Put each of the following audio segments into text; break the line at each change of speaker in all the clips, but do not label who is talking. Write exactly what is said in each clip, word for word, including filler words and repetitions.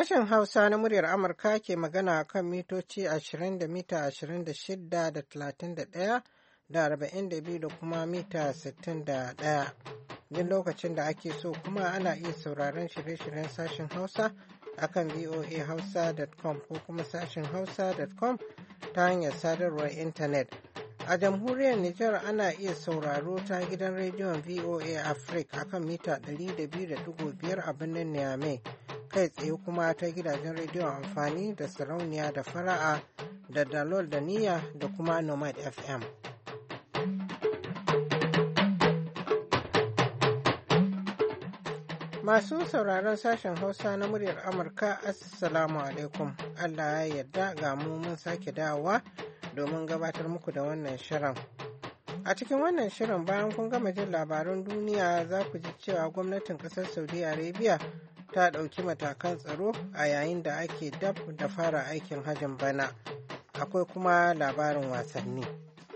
Sashen Hausa na muryar Amurka ke magana kan mitoci ashirin da mita ashirin da shida da talatin da ɗaya da arba'in da biyu da kuma mita sittin da ɗaya. Duk lokacin da ake so kuma ana iya sauraron shirye-shiryen sashen Hausa akan voa hausa dot com ko kuma sashen hausa dot com ta hanyar sadarwar intanet. A jamhuriyar Nijar ana iya sauraro ta gidan rediyon V O A Africa akan mita ɗari da biyu da ɗigo biyar a birnin Niamey. Kai tsaye kuma ta gidajen rediyon amfani da sarauniya da fara'a da dalol da niyya da kuma nomad F M. Masu sauraron sashen Hausa na muryar Amurka, Assalamu alaikum. Allah ya yarda ga mu mun sake dawowa domin gabatar muku da wannan shirin. A cikin wannan shirin bayan kun gama jin labarun duniya za ku ji cewa gwamnatin ƙasar Saudi Arabia ta ɗauki matakan tsaro a yayin da ake dab da fara aikin hajjin bana. Akwai kuma labarin wasanni.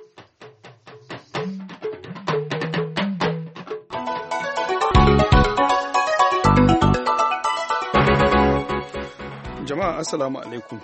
Jama'a Assalamu alaikum.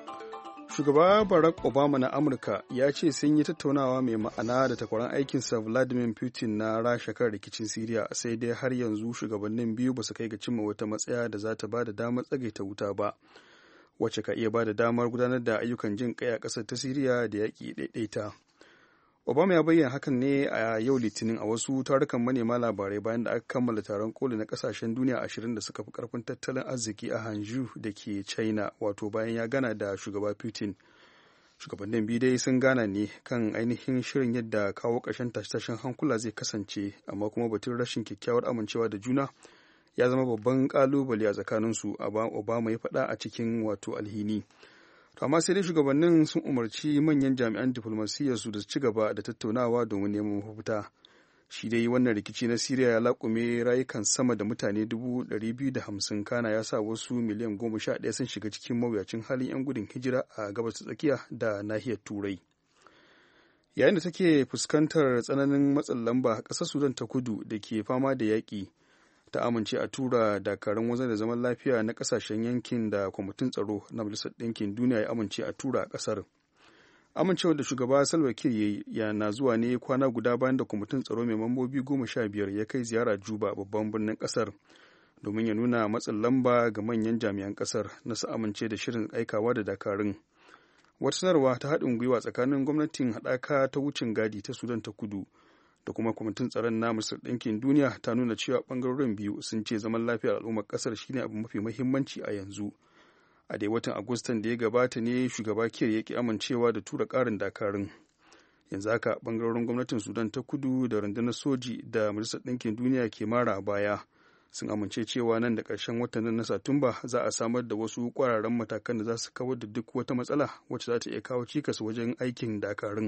Shugaba Barack Obama na Amurka ya ce sun yi tattaunawa mai ma'ana da takwaran aikinsa Vladimir Putin na Rasha kan rikicin Siriya, sai dai har yanzu shugabannin biyu ba su kai ga cimma wata matsaya da za ta ba da damar tsagaita wuta ba, wacce ka iya ba da damar gudanar da ayyukan jin kai a ƙasar ta Siriya da yaƙi ɗaiɗaita. Obama ya bayyana hakan ne a yau Litinin a wasu tarukan manema labarai bayan da aka kammala taron koli na kasashen duniya ashirin da suka fi karfin tattalin arziki a Hangzhou da ke China, wato bayan ya gana da shugaba Putin. Shugabannin biyu dai sun gana ne kan ainihin shirin yadda kawo ƙarshen tashe-tashen hankula zai kasance, amma kuma batun rashin kyakkyawar amincewa da juna ya zama babban ƙalubale a tsakaninsu, Obama ya faɗa a cikin wato alhini. amma sai dai shugabannin sun umarci manyan jami'an diflomasiyyarsu da su ci gaba da tattaunawa domin neman mafita. Shi dai wannan rikici na Siriya ya laƙume rayukan sama da mutane dubu ɗari biyu da hamsin, kana ya sa wasu miliyan goma sha ɗaya sun shiga cikin mawuyacin halin 'yan gudun hijira a gabas ta tsakiya da nahiyar Turai. Yayin da take fuskantar tsananin matsin lamba, ƙasar Sudan ta kudu da ke fama da yaƙi ta amince a tura dakarun wanzar da zaman lafiya na kasashen yankin da kwamitin tsaro na majalisar ɗinkin duniya ya amince a tura a ƙasar. Amincewar da shugaba Salva Kiir ya na zuwa ne kwana guda bayan da kwamitin tsaro mai mambobi goma sha biyar ya kai ziyara Juba, babban birnin ƙasar, domin ya nuna matsin lamba ga manyan jami'an ƙasar na su amince da shirin aikawa da dakarun. Wata sanarwa ta haɗin gwiwa tsakanin gwamnatin haɗaka ta wucin gadi ta Sudan ta kudu da kuma kwamitin tsaron na Majalisar Ɗinkin Duniya ta nuna cewa ɓangarorin biyu sun ce zaman lafiyar al'ummar ƙasar shine abu mafi muhimmanci a yanzu. A dai watan Agustan da ya gabata ne shugaba Kiir ya ki amincewa da tura ƙarin dakarun. Yanzu haka ɓangarorin gwamnatin Sudan ta kudu da rundunar soji da Majalisar Ɗinkin Duniya ke mara a baya sun amince cewa nan da ƙarshen watan na Satumba za a samar da wasu ƙwararren matakan da za su kawar da duk wata matsala wacce za ta iya kawo cikas wajen aikin dakarun.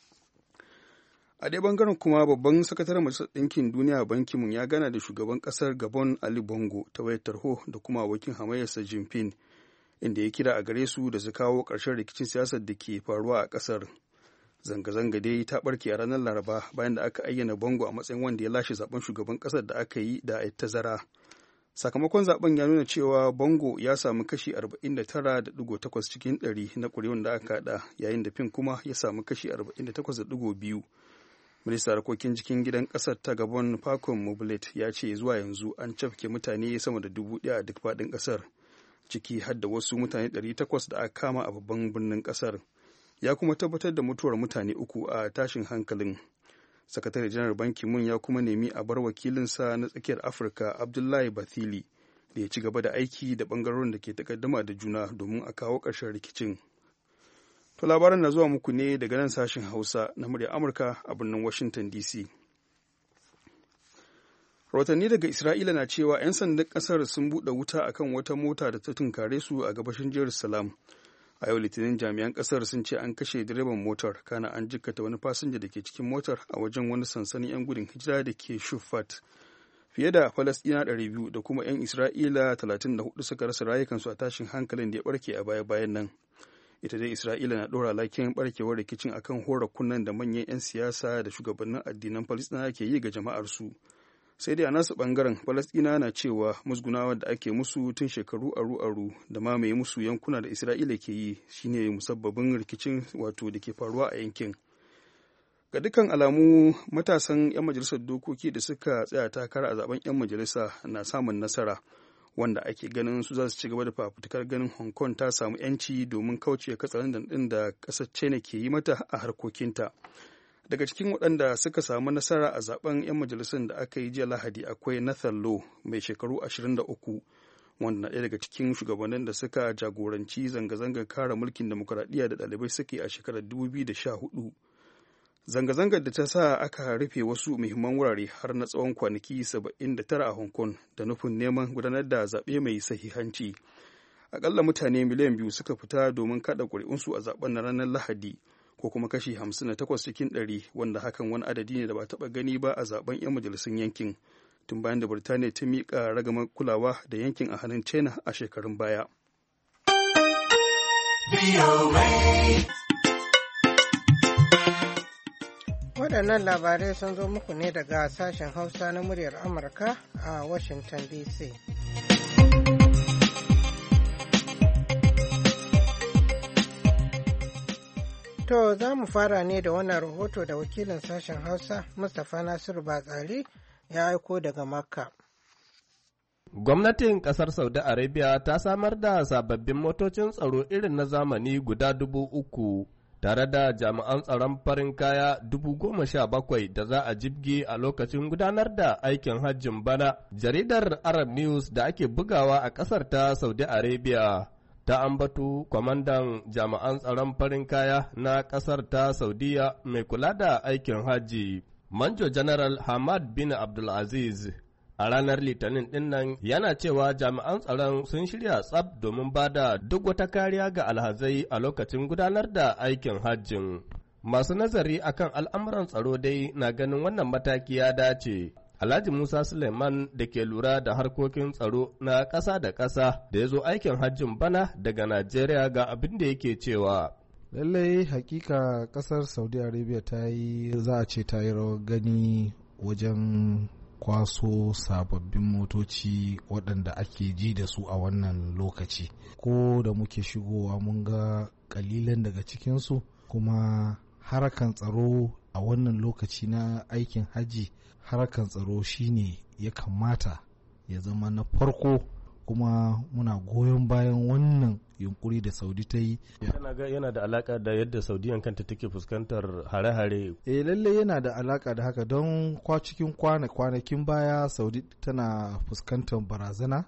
A ɗaya bangaren kuma babban sakataren majalisar ɗinkin duniya Ban Ki-moon ya gana da shugaban ƙasar Gabon Ali Bongo ta wayar tarho da kuma abokin hamayyarsa Jinping, inda ya kira a gare su da su kawo ƙarshen rikicin siyasar da ke faruwa a ƙasar. Zanga-zanga dai ta ɓarke a ranar Laraba bayan da aka ayyana Bongo a matsayin wanda ya lashe zaben shugaban ƙasar da aka yi da tazara. Sakamakon zaben ya nuna cewa Bongo ya samu kashi arba'in da tara da ɗigo takwas cikin ɗari na ƙuri'un da aka haɗa, yayin da Ping kuma ya samu kashi arba'in da takwas da ɗigo biyu. Ministan harkokin cikin gidan ƙasar ta Gabon Pacom Moblet ya ce zuwa yanzu an cafke mutane sama da dubu ɗaya a duk faɗin ƙasar, ciki har da wasu mutane ɗari takwas da aka kama a babban birnin ƙasar. Ya kuma tabbatar da mutuwar mutane uku a tashin hankalin. Sakatare janar Ban Ki-moon ya kuma nemi a bar wakilinsa na tsakiyar Afirka Abdullahi Bathily da ya ci gaba da aiki da ɓangarorin da ke takaddama da juna domin a kawo ƙarshen rikicin. To labaran na zuwa muku ne daga nan sashen Hausa na muryar Amurka a birnin Washington D C. Rahotanni daga Isra'ila na cewa 'yan sandan ƙasar sun buɗe wuta akan wata mota da ta tunkare su a gabashin Jerusalem. A yau Litinin jami'an ƙasar sun ce an kashe direban motar, kana an jikkata wani fasinja da ke cikin motar a wajen wani sansanin 'yan gudun hijira da ke Shufat. Fiye da Falasɗina ɗari biyu da kuma 'yan Isra'ila talatin da hudu suka rasa rayukansu a tashin hankalin da ya ɓarke a baya-bayan nan. Ita dai Isra'ila na ɗora lakin ɓarkewar rikicin akan hora kunnen da manyan 'yan siyasa da shugabannin addinan Falasɗina ke yi ga jama'arsu. sai dai a nasu ɓangaren falasɗina na cewa musgunawa da ake musu tun shekaru aru-aru da mamaye musu yankuna da isra'ila ke yi shine musabbabin rikicin wato da ke faruwa a yankin. Ga dukkan alamu matasan 'yan majalisar dokoki da suka tsaya takara a zaben 'yan majalisa na samun nasara, wanda ake ganin su za su ci gaba da fafutukar ganin Hong Kong ta samu 'yanci domin kauce katsalandan ɗin da ƙasar China ke yi mata a harkokinta. Daga cikin waɗanda suka samu nasara a zaben 'yan majalisar da aka yi jiya Lahadi akwai Nathan Law mai shekaru ashirin da uku, wanda na ɗaya daga cikin shugabannin da suka jagoranci zanga-zangar kare mulkin demokuraɗiyya da ɗalibai suke a shekarar dubu biyu da sha hudu. Zanga-zangar da ta sa aka rufe wasu muhimman wurare har na tsawon kwanaki saba'in da tara a Hong Kong da nufin neman gudanar da zaɓe mai sahihanci. Aƙalla mutane miliyan biyu suka fita domin kaɗa ƙuri'unsu a zaɓen na ranar Lahadi, ko kuma kashi hamsin da takwas cikin ɗari, wanda hakan wani adadi ne da ba taɓa gani ba a zaɓen 'yan majalisun yankin tun bayan da Birtaniya ta miƙa ragamar kulawa da yankin a hannun China a shekarun baya.
Waɗannan labarai sun zo muku ne daga sashen Hausa na muryar Amurka a Washington D C. To za mu fara ne da wannan rahoto da wakilin sashen Hausa Mustapha Nasiru Batsari ya aiko daga Makka.
Gwamnatin ƙasar Saudi Arabia ta samar da sababbin motocin tsaro irin na zamani guda dubu uku. Tare da jami'an tsaron farin kaya dubu goma sha bakwai da za a jibge a lokacin gudanar da aikin hajjin bana. Jaridar Arab News da ake bugawa a ƙasar ta Saudi Arabia ta ambatu kwamandan jami'an tsaron farin kaya na ƙasar ta Saudiya mai kula da aikin hajji, Manjo General Hamad bin Abdulaziz. A ranar Litinin ɗin nan yana cewa jami'an tsaron sun shirya tsab domin ba da duk wata kariya ga alhazai a lokacin gudanar da aikin hajjin. Masu nazari akan al'amuran tsaro dai na ganin wannan mataki ya dace. Alhaji Musa Suleiman da ke lura da harkokin tsaro na ƙasa da ƙasa da ya zo aikin hajjin bana daga Najeriya ga abin da yake cewa.
Lallai hakika ƙasar Saudi Arabia ta yi za a ce ta yi rawar gani wajen kwaso sababbin motoci waɗanda ake ji da su a wannan lokaci. Ko da muke shigowa mun ga ƙalilan daga cikinsu, kuma harakan tsaro a wannan lokaci na aikin hajji, harakan tsaro shine ya kamata ya zama na farko, kuma muna goyon bayan wannan yunkuri da Saudi ta yi.
Yana da alaka da yadda Saudiyan kanta take fuskantar hare-hare.
Eh lalle yana da alaka da haka, don kwa cikin kwanakin baya Saudi tana fuskantar barazana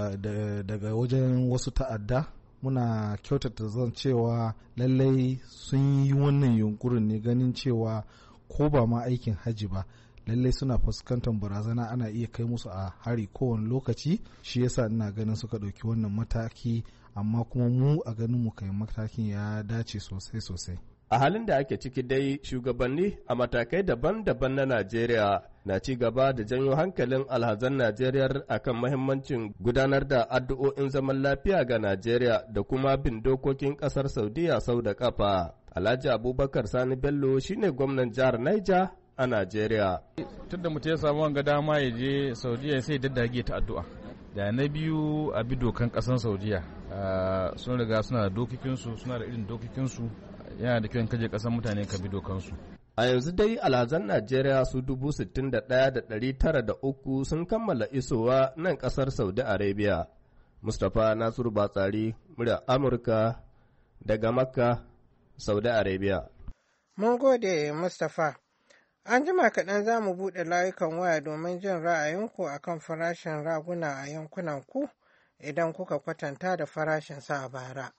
daga wajen wasu ta'adda. Muna kyautata zan cewa lallai sun yi wannan yunkurin ne ganin cewa ko ba ma aikin hajji ba, lallai suna fuskantar barazana, ana iya kai musu a hari kowane lokaci. Shi yasa ina ganin suka ɗauki wannan mataki, amma kuma mu a ganin mu kai matakin ya dace sosai sosai.
A halin da ake ciki dai, shugabanni a matakai daban-daban na Najeriya na ci gaba da janyo hankalin alhazan Najeriya akan mahimmancin gudanar da addu'o'in zaman lafiya ga Najeriya da kuma bin dokokin ƙasar Saudiya sau da ƙafa. Alhaji Abubakar Sani Bello shine gwamnan jihar Niger a Najeriya.
Tun da mutum ya samu wanga dama ya je Saudiya sai daddage ta addu'a. Da na biyu a bi dokan ƙasar Saudiya. Sun riga suna da dokokinsu, suna da irin dokokinsu. Yana da kyau kaje ƙasar mutane ka bi dokansu.
A yanzu dai alhazan Najeriya su dubu sittin da ɗaya da ɗari tara da uku sun kammala isowa nan ƙasar Saudi Arabia. Mustapha Nasiru Batsari, murya Amurka daga Makka, Saudi Arabia.
Mun gode Mustapha. An jima kaɗan za mu buɗe layukan waya domin jin ra'ayinku a kan farashin raguna a yankunan ku idan kuka kwatanta da farashin sa a bara.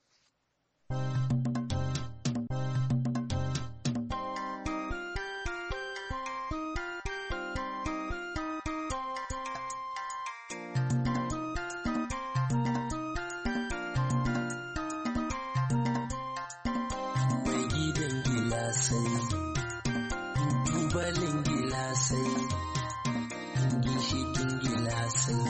Tubalin gilasai, ginshikin gilasai,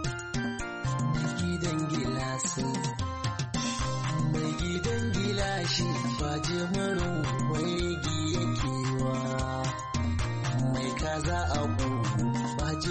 gidan gilasai, mai gidan gilashi ba jimarin waigi yake wa, mai kaza a gugu ba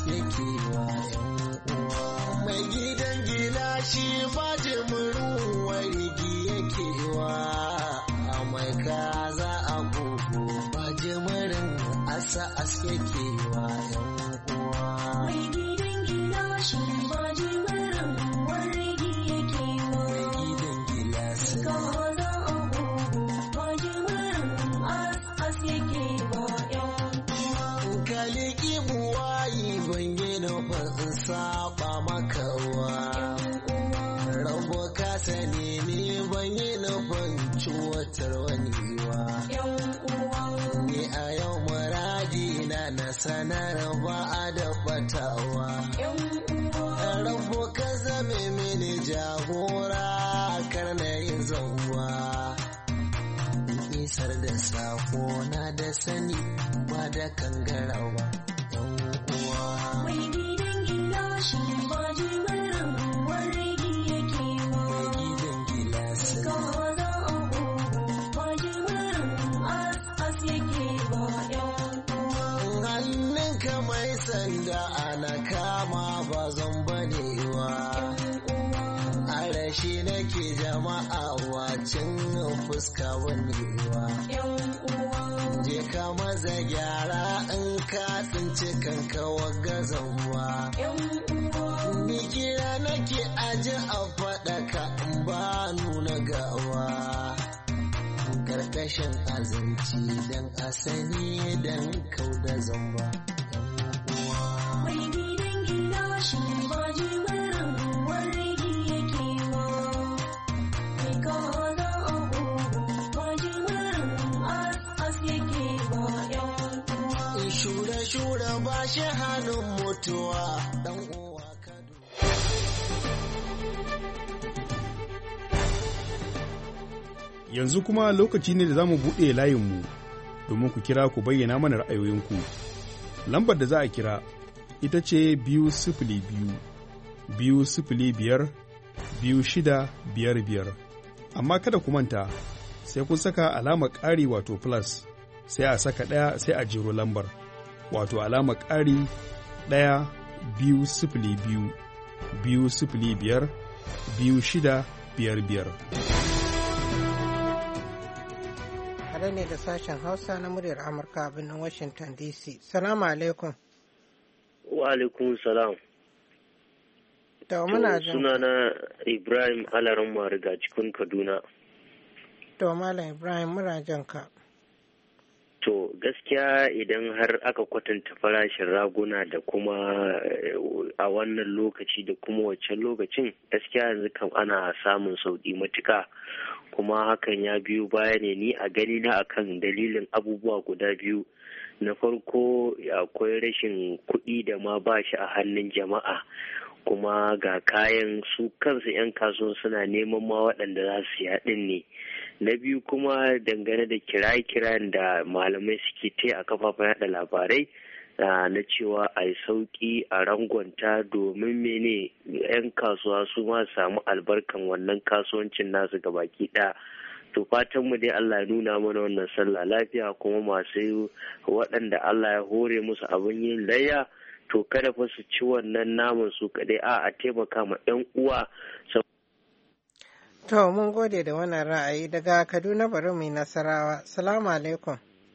yake wa yan uwa. Mai gidan gilashi fajimin wargi yake wa mai kaza agogo fajimin asa as yake wa yan uwa. Mai gidan gilashi fajimin wargi yake wa mai gidan gilashi kaza agogo fajimin as yake wa yan uwa. Kaliki buwayi ban yi nufin saba maka wa rabo ka sani ne ban yi nufin cuwatar wani wa ni a yau muradi na na sanar ba a da batawa rabo ka zame mini jagora kar na yi zauwa isar da sako na da sani ba da kangarawa yan uwa. Mai gidan gilashi ba jimarin wargi yake wa mai gidan gilashi kaza agogo ba jimarin as yake ba yan uwa. Hannunka mai sanda ana kama ba zan banewa arashi nake jama'a wacin fuska wanewa je ka maza gyara in ka tsinci kanka wagazanwa ni kira nake aji a faɗaka in ba nuna gawa karkashin azanci dan asani dan kau da zamba mai gidan gilashi ba jimarin wargi yake wa mai kaza agogo ba jimarin as yake ba yan uwa. Shure-shure ba shi hannun mutuwa dan uwa kadu.
Yanzu kuma lokaci ne da za mu buɗe layinmu domin ku kira ku bayyana mana ra'ayoyinku. Lambar da za a kira ita ce biyu sifili biyu, biyu sifili biyar, biyu shida biyar biyar. Amma kada ku manta sai kun saka alamar ƙari wato plus sai a saka ɗaya sai a jero lambar wato alamar ƙari ɗaya biyu sifili biyu, biyu sifili biyar, biyu shida biyar biyar.
Tare ne da sashen Hausa na muryar Amurka a birnin Washington D C. Salamu alaikum.
Wa alaikum salam.
To muna jin.
Sunana Ibrahim Alaran Mariga cikin Kaduna.
To Malam Ibrahim muna jin ka.
To gaskiya idan har aka kwatanta farashin raguna da kuma a wannan lokaci da kuma waccan lokacin gaskiya yanzu kam ana samun sauƙi matuƙa kuma hakan ya biyo baya ne ni a gani na akan dalilin abubuwa guda biyu. Na farko akwai rashin kuɗi da ma ba shi a hannun jama'a kuma ga kayan su kansu 'yan kasuwan suna neman ma waɗanda za su yaɗin ne. Na biyu kuma dangane da kiraye-kirayen da malamai suke ta a kafafen yada labarai na cewa a yi sauƙi a rangwanta domin mene 'yan kasuwa su ma samu albarkan wannan kasuwancin nasu gabaki ɗaya. To fatan mu dai Allah ya nuna mana wannan sallah lafiya kuma masu waɗanda Allah ya hore musu abin yin layya to kada fa su ci wannan naman su kaɗai a a taimaka ma 'yan uwa.
To mun gode da wannan ra'ayi daga Kaduna bari mu Nasarawa. Salamu alaikum.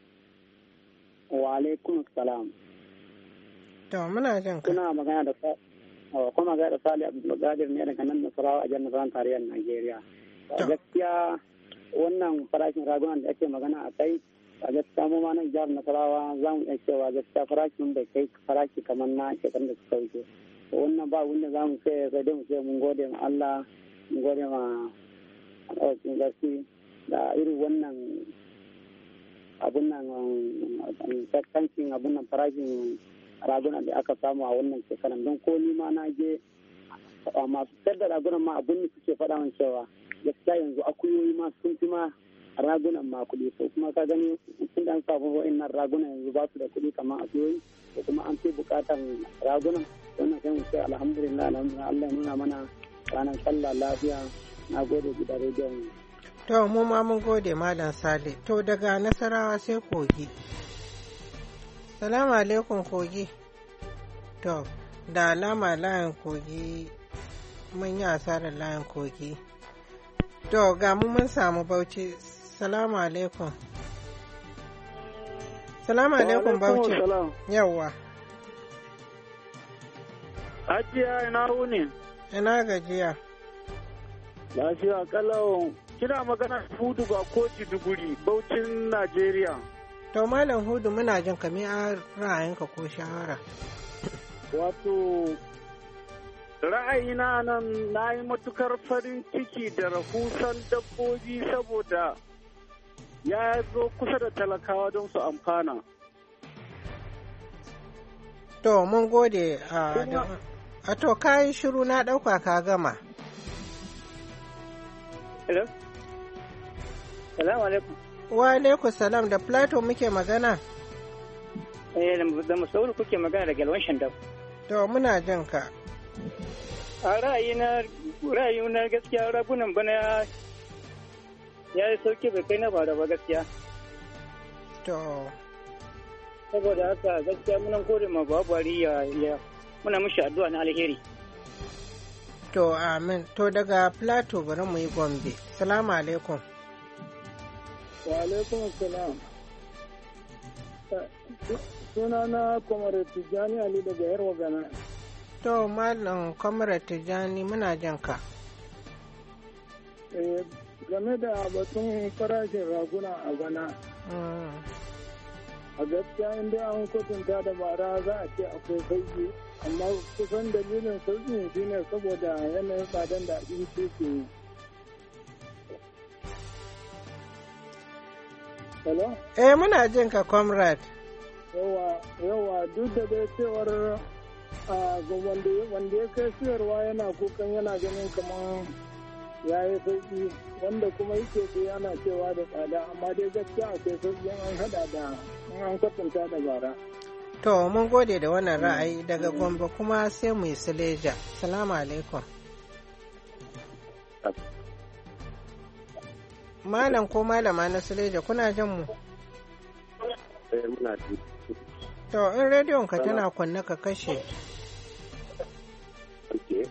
Wa alaikum salam.
To muna jin ka.
Kuna magana da kuma magana da Sali Abdulgadir ne daga nan Nasarawa a jihar Nasarawa tarayyar Najeriya. Gaskiya wannan farashin ragunan da ake magana a kai a gaskiya mu ma nan jihar Nasarawa za mu iya cewa gaskiya farashin bai kai farashi kamar na shekarun da suka wuce. Wannan ba wanda za mu sai sai dai mu ce mun gode ma Allah mun gode ma ɗaukin gaske da irin wannan abun nan kaskancin abun nan farashin raguna da aka samu a wannan shekaran don ko ni ma na je masu sayar da ragunan ma abun da suke faɗa min cewa gaskiya yanzu akuyoyi ma sun fi ma ragunan ma kuɗi so kuma ka gani tun da an samu wa'annan ragunan yanzu ba su da kuɗi kamar akuyoyi ko kuma an fi buƙatar ragunan wannan sai mu ce alhamdulillah alhamdulillah Allah ya nuna mana ranar sallah lafiya. Na gode gida rediyon.
To mu ma mun gode Malam Sale. To daga Nasarawa sai Kogi. Salamu alaikum Kogi. To, da alama layin kogi mun yi asarar layin kogi. To, ga mu mun samu Bauchi. Salamu alaikum. Salamu alaikum Bauchi. Yawwa.
Hajiya ina wuni?
Ina gajiya.
Lafiya kalau. Kina magana Hudu ba koji duguri Bauchin Najeriya.
To Malam Hudu muna jin ka me a ra'ayinka ko shawara?
Wato ra'ayina nan na yi matukar farin ciki da rahusan dabbobi saboda ya zo kusa da talakawa don su amfana.
To mun gode a to kayi shiru na ɗauka ka gama.
Hello? Salamu alaikum.
Wa alaikum salam, da Plato muke magana?
Eh, da Musauru kuke magana da Galwan Shandau.
To muna jin ka.
A ra'ayina ra'ayina gaskiya ragunan bana ya ya yi sauki bai kai na bara ba gaskiya.
To.
Saboda haka gaskiya muna gode ma Buhari ya ya muna mishi addu'a na alheri.
To amin. To daga Plato bari mu yi Gombe. Salamu alaikum.
Wa alaikum salam. Suna na Kwamare Tijjani Ali daga Yarwa Gana.
To Malam Kwamare Tijjani muna jan ka.
Eh, game da batun farashin raguna a bana. A gaskiya inda an kwatanta da bara za a ce akwai sauki, amma kusan dalilin sauki shine saboda yanayin tsadan da abinci ke yi. Hello?
Eh muna jin ka comrade.
Yawa, yawa duk da dai cewar wanda ya kai siyarwa yana kukan yana ganin kamar ya yi sauki, wanda kuma yake sai yana cewa da tsada, amma dai gaskiya akwai sauki an hada da an kwatanta da bara.
To mun gode da wannan ra'ayi daga Gombe kuma sai mu yi Suleja. Salamu alaikum. Malam ko malama na Suleja kuna jin mu?
Eh muna ji.
To in rediyon ka tana kunna ka kashe.
Okay.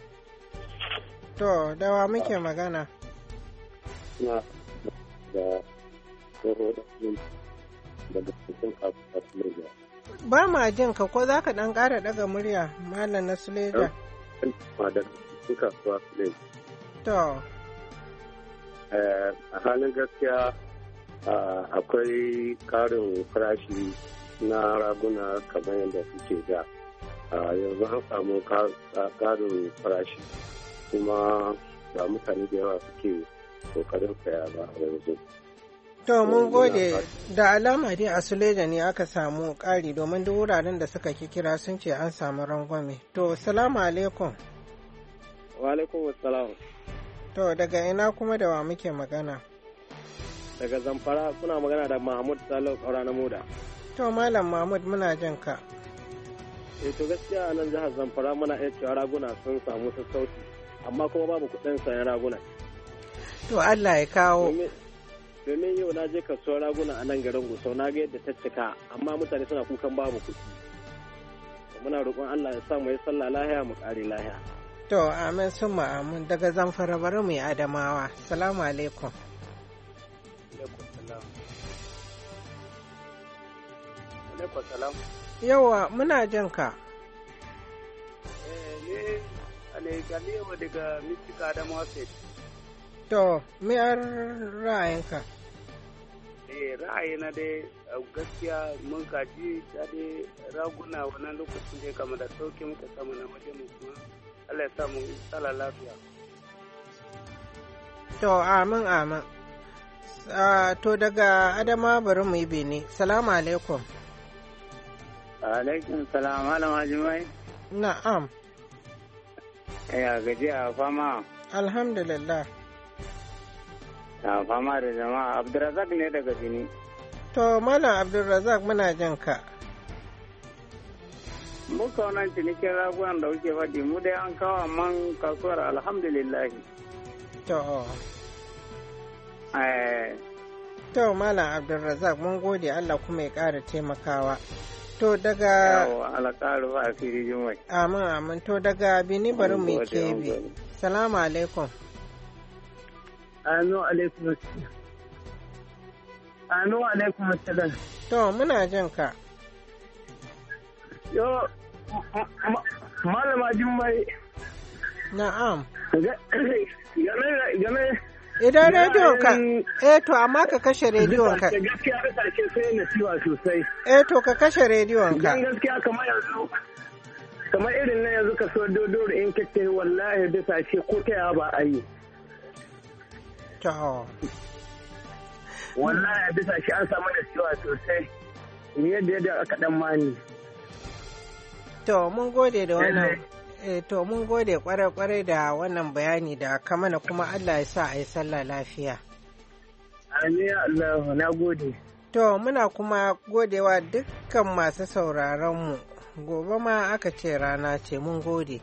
To dawa muke magana?
Na da tsoro da da cikin kasuwa.
Ba ma jin ka ko za ka ɗan ƙara ɗaga murya malam na Suleja?
Ma da cikin kasuwa Suleja.
To.
A halin gaskiya akwai ƙarin farashi na raguna kamar yadda suke da. Yanzu an samu ƙarin farashi kuma ba mutane da yawa suke ƙoƙarin saya ba yanzu.
To mun gode da alama dai a Suleja ne aka samu ƙari domin duk wuraren da suka kira sun ce an samu rangwame. To salamu alaikum.
Wa alaikum wassalam.
To daga ina kuma da wa muke magana?
Daga Zamfara kuna magana da Mahmud Salo Kaura na Moda.
To Malam Mahmud muna jin ka.
Eh to gaskiya a nan jihar Zamfara muna iya cewa raguna sun samu sassauci amma kuma babu kuɗin sayan raguna.
To Allah ya kawo.
Domin yau na je kasuwar raguna a nan garin Gusau na ga yadda ta cika amma mutane suna kukan babu kuɗi. Muna roƙon Allah ya sa mu yi sallah lahiya mu ƙare lahiya.
To amin sun ma'amun daga Zamfara bari mu yi Adamawa. Salamu alaikum. Yawa muna jin ka.
Eh ne Galiyo daga Mistika Adamawa State.
To me ar ra'ayinka?
Eh ra'ayina dai gaskiya mun kaji da dai raguna wannan lokacin da kama da sauke muka samu na wajen mu kuma Allah ya sa mu tsala lafiya.
To amin amin. To daga Adama bari mu yi bene. Salamu alaikum.
Alaikum salam malama Jumai.
Na'am.
Ya gaji a fama.
Alhamdulillah.
Na fama da jama'a Abdulrazak ne daga Bini.
To Malam Abdulrazak muna jin ka.
Muka wannan cinikin ragunan da kuke faɗi mu dai an kawo man kasuwar alhamdulillah.
To.
Eh.
To Malam Abdulrazak mun gode Allah kuma ya ƙara taimakawa. To daga
alƙaru ba asiri jumai.
Amin amin to daga Bini bari mu Kebbi. Salamu alaikum.
Anu alaikum. Anu alaikum assalam.
To muna jin ka.
Yo malama Jummai.
Na'am.
Game
Idan rediyon ka, eh to amma ka kashe rediyon ka.
Gaskiya ka kashe sai na siwa sosai.
Eh to ka kashe rediyon ka.
Dan gaskiya kamar yanzu, kamar irin na yanzu ka so dodo in kake wallahi da sashe ko ta ba a yi.
To.
Wallahi da sashe an samu da siwa sosai. Yadda yadda aka dan mani.
To mun gode da wannan. E, to mun gode kwarai-kwarai da wannan bayani da ka mana kuma Allah ya sa a yi sallah lafiya.
Amin Allah, na gode.
To muna kuma godewa dukkan masu sauraronmu. Gobe ma aka ce rana ce mun gode.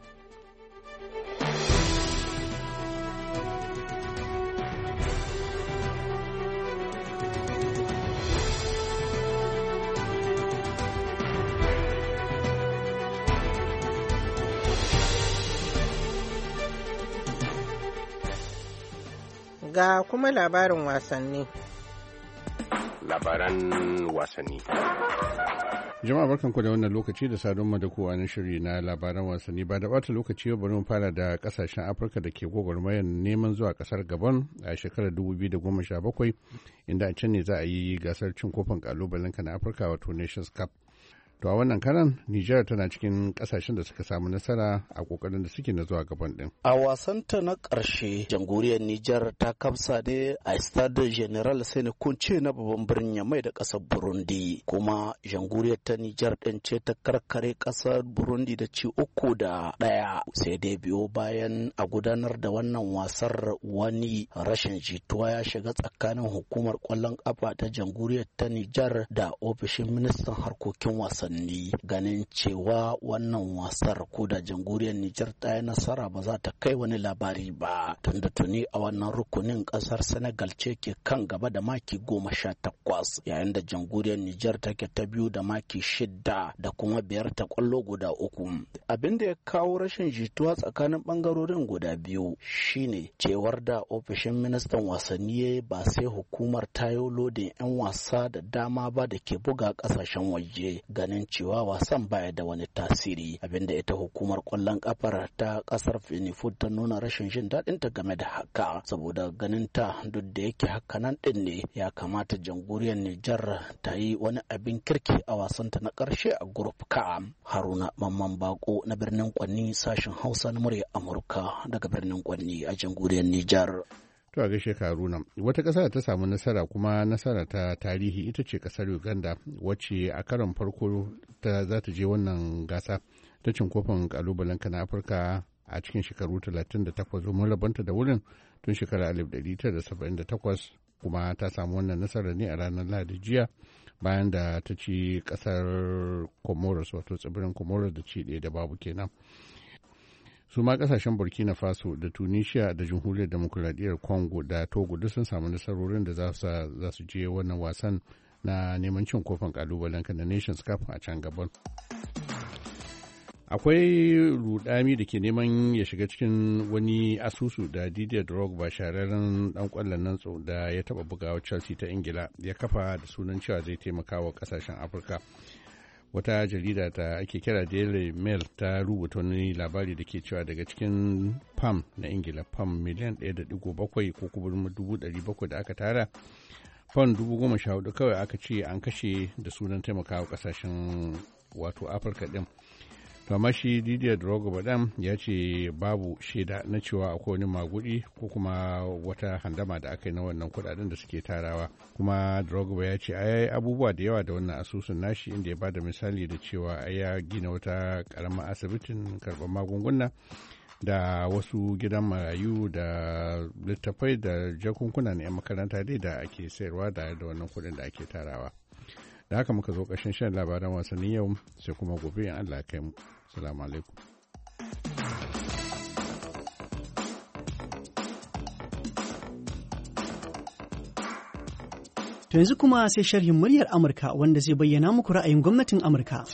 Ga kuma labarin wasanni.
Labaran wasanni.
Jama'a barkanku da wannan lokaci da sadon da kowa na shiri na labaran wasanni ba da bata lokaci yau bari mu fara da kasashen Afirka da ke gwagwarmayar neman zuwa kasar Gabon a shekarar dubu biyu da goma sha bakwai inda a can ne za a yi gasar cin kofin kalubalen na Afirka wato Nations Cup. To a wannan karan Nijar tana cikin kasashen da suka samu nasara a kokarin da suke na zuwa gaban din.
A wasanta na ƙarshe jamhuriyar Nijar ta kamsa ne a Stade General Sani Kunce na babban birnin Yamai da ƙasar Burundi kuma jamhuriyar ta Nijar ɗin ce ta karkare ƙasar Burundi da ci uku da ɗaya sai dai biyo bayan a gudanar da wannan wasar wani rashin jituwa ya shiga tsakanin hukumar ƙwallon ƙafa ta jamhuriyar ta Nijar da ofishin ministan harkokin wasanni. Ganin cewa wannan wasar ko da jamhuriyar Nijar ta yi nasara ba za ta kai wani labari ba tunda tuni a wannan rukunin kasar Senegal ce ke kan gaba da maki goma sha takwas yayin da jamhuriyar Nijar take ta biyu da maki shida da kuma biyar ta kwallo guda uku. Abin da ya kawo rashin jituwa tsakanin bangarorin guda biyu shine cewar da ofishin ministan wasanni ba sai hukumar tayo lodin 'yan wasa da dama ba da ke buga kasashen waje ganin cewa wasan baya da wani tasiri abinda ita hukumar kwallon kafar ta kasar Finifud ta nuna rashin jin daɗin ta game da haka saboda ganin ta duk da yake haka nan din ne ya kamata jamhuriyar Nijar ta yi wani abin kirki a wasanta na ƙarshe a group K. Haruna Mamman Bako na birnin Kwanni sashen Hausa na murya Amurka daga birnin Kwanni a jamhuriyar Nijar.
To a gaishe Haruna. Wata ƙasa da ta samu nasara kuma nasara ta tarihi ita ce ƙasar Uganda wacce a karon farko ta za ta je wannan gasa ta cin kofin kalubalen na Afirka a cikin shekaru talatin da takwas domin rabanta da wurin tun shekarar alif ɗari tara da saba'in da takwas kuma ta samu wannan nasara ne a ranar Lahadi jiya bayan da ta ci ƙasar Comoros wato tsibirin Comoros da ci ɗaya da babu kenan. su ma kasashen burkina faso da tunisia da jamhuriyar demokuraɗiyyar congo da togo duk sun samu nasarorin da za su je wannan wasan na neman cin kofin kalubalen na nations cup a can gaban. Akwai rudami da ke neman ya shiga cikin wani asusu da Didier Drogba shahararren dan kwallon nan da ya taba bugawa Chelsea ta Ingila ya kafa da sunan cewa zai taimaka wa kasashen Afirka. Wata jarida ta ake kira Daily Mail ta rubuta wani labari da ke cewa daga cikin pam na Ingila pam miliyan ɗaya da ɗigo bakwai ko kuma dubu ɗari bakwai da aka tara fan dubu goma sha hudu kawai aka ce an kashe da sunan taimakawa kasashen wato Afirka ɗin. To amma shi Didier Drogba ɗan ya ce babu shaida na cewa akwai wani magudi ko kuma wata handama da aka yi na wannan kuɗaɗen da suke tarawa. Kuma Drogba ya ce ai abubuwa da yawa da wannan asusun nashi inda ya bada misali da cewa ai ya gina wata ƙaramar asibitin karɓar magunguna da wasu gidan marayu da littafai da jakunkuna na 'yan makaranta dai da ake sayarwa da da wannan kuɗin da ake tarawa. Da haka muka zo ƙarshen shan labaran wasannin yau sai kuma gobe in Allah ya kai mu. Assalamu alaikum.
To yanzu kuma sai sharhin muryar Amurka wanda zai bayyana muku ra'ayin gwamnatin Amurka.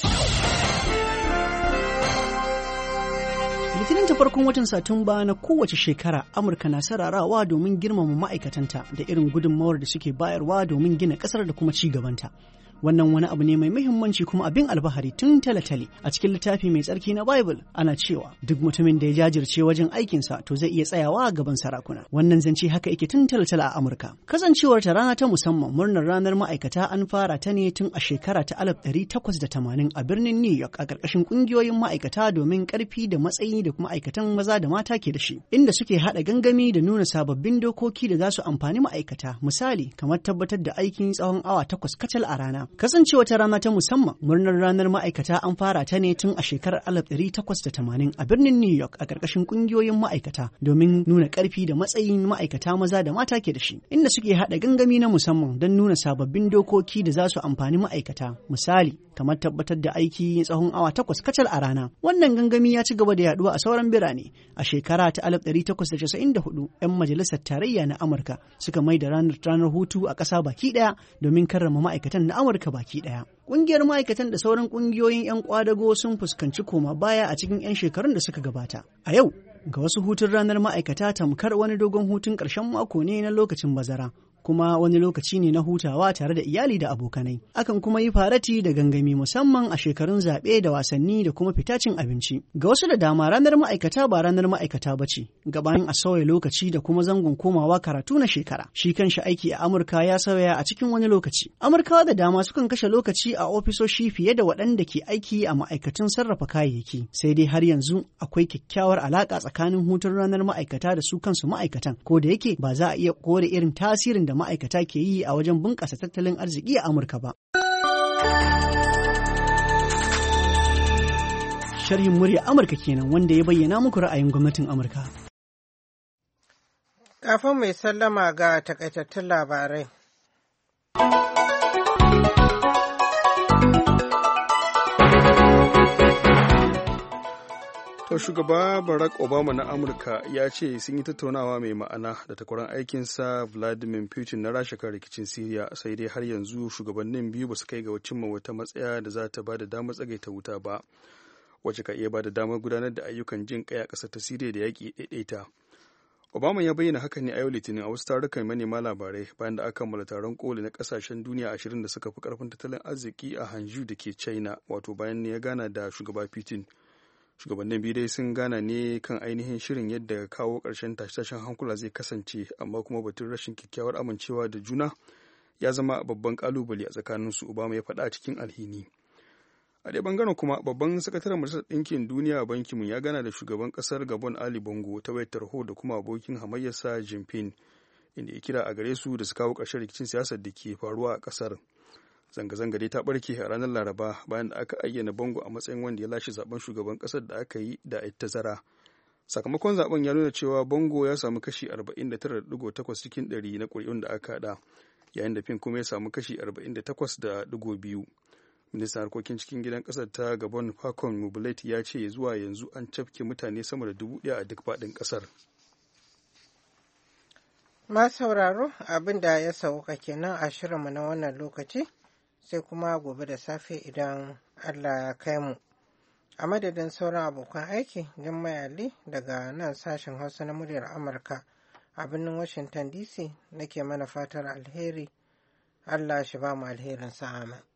Litinin ta farkon watan Satumba na kowace shekara Amurka na sararawa domin girmama ma'aikatanta da irin gudunmawar da suke bayarwa domin gina ƙasar da kuma ci gabanta. Wannan wani abu ne mai muhimmanci kuma abin albahari tun tale-tale. A cikin littafi mai tsarki na Bible ana cewa duk mutumin da ya jajirce wajen aikinsa to zai iya tsayawa a gaban sarakuna. Wannan zance haka yake tun tale-tale a Amurka. Kasancewar ta rana ta musamman murnar ranar ma'aikata an fara ta ne tun a shekara ta alif ɗari takwas da tamanin a birnin New York a ƙarƙashin ƙungiyoyin ma'aikata domin ƙarfi da matsayi da kuma aikatan maza da mata ke da shi. Inda suke haɗa gangami da nuna sababbin dokoki da za su amfani ma'aikata. Misali kamar tabbatar da aikin tsawon awa takwas kacal a rana. Kasancewa ta rana ta musamman murnar ranar ma'aikata an fara ta ne tun a shekarar alif ɗari takwas da tamanin a birnin New York a ƙarƙashin ƙungiyoyin ma'aikata domin nuna ƙarfi da matsayin ma'aikata maza da mata ke da shi, inda suke haɗa gangami na musamman don nuna sababbin dokoki da za su amfani ma'aikata. Misali kamar tabbatar da aiki tsawon awa takwas kacal a rana. Wannan gangami ya ci gaba da yaduwa a sauran birane. A shekara ta alif ɗari takwas da casa'in da hudu 'yan majalisar tarayya na Amurka suka mai da ranar ranar hutu a ƙasa baki ɗaya domin karrama ma'aikatan na Amurka baki ɗaya. Ƙungiyar ma'aikatan da sauran ƙungiyoyin 'yan ƙwadago sun fuskanci koma baya a cikin 'yan shekarun da suka gabata. A yau, ga wasu hutun ranar ma'aikata tamkar wani dogon hutun ƙarshen mako ne na lokacin bazara. kuma wani lokaci ne na hutawa tare da iyali da abokanai. Akan kuma yi farati da gangami musamman a shekarun zaɓe da wasanni da kuma fita cin abinci. Ga wasu da dama ranar ma'aikata ba ranar ma'aikata ba ce, gabanin a sauya lokaci da kuma zangon komawa karatu na shekara. Shi kanshi aiki a Amurka ya sauya a cikin wani lokaci. Amurkawa da dama sukan kashe lokaci a ofisoshi fiye da waɗanda ke aiki a ma'aikatun sarrafa kayayyaki. Sai dai har yanzu akwai kyakkyawar alaƙa tsakanin hutun ranar ma'aikata da su kansu ma'aikatan, ko da yake ba za a iya kore irin tasirin da ma'aikata ke yi a wajen bunƙasa tattalin arziki a Amurka ba. Sharhin murya Amurka kenan wanda ya bayyana muku ra'ayin gwamnatin Amurka.
Kafin mai sallama ga takaitattun labarai.
To shugaba Barack Obama na Amurka ya ce sun yi tattaunawa mai ma'ana da takwaran aikinsa Vladimir Putin na Rasha kan rikicin Siriya, sai dai har yanzu shugabannin biyu ba su kai ga cimma wata matsaya da za ta ba da damar tsagaita wuta ba, wacce ka iya ba da damar gudanar da ayyukan jin kai a ƙasar ta Siriya da yaƙi ɗaiɗaita. Obama ya bayyana hakan ne a yau Litinin a wasu tarukan manema labarai bayan da aka kammala taron koli na ƙasashen duniya ashirin da suka fi ƙarfin tattalin arziki a Hangzhou da ke China, wato bayan ne ya gana da shugaba Putin. Shugabannin biyu dai sun gana ne kan ainihin shirin yadda kawo ƙarshen tashe-tashen hankula zai kasance, amma kuma batun rashin kyakkyawar amincewa da juna ya zama babban kalubale a tsakaninsu, Obama ya faɗa cikin alhini. A ɗaya bangaren kuma babban sakataren majalisar ɗinkin duniya Ban Ki-moon ya gana da shugaban ƙasar Gabon Ali Bongo ta wayar tarho da kuma abokin hamayyarsa Jinping, inda ya kira a gare su da su kawo ƙarshen rikicin siyasar da ke faruwa a ƙasar. Zanga-zanga dai ta barke a ranar Laraba bayan da aka ayyana Bongo a matsayin wanda ya lashe zaben shugaban kasar da aka yi da tazara. Sakamakon zaben ya nuna cewa Bongo ya samu kashi arba'in da tara da ɗigo takwas cikin ɗari na ƙuri'un da aka haɗa, yayin da Ping kuma ya samu kashi arba'in da takwas da ɗigo biyu. Ministan harkokin cikin gidan ƙasar ta Gabon Fakon Mobilate ya ce zuwa yanzu an cafke mutane sama da dubu ɗaya a duk faɗin ƙasar.
Ma sauraro abin da ya sauka kenan a shirinmu na wannan lokaci. Sai kuma gobe da safe idan Allah ya kai mu. A madadin sauran abokan aiki, Jummai Ali daga nan sashen Hausa na muryar Amurka a birnin Washington D C nake mana fatar alheri. Allah shi ba mu alherin sa'ama.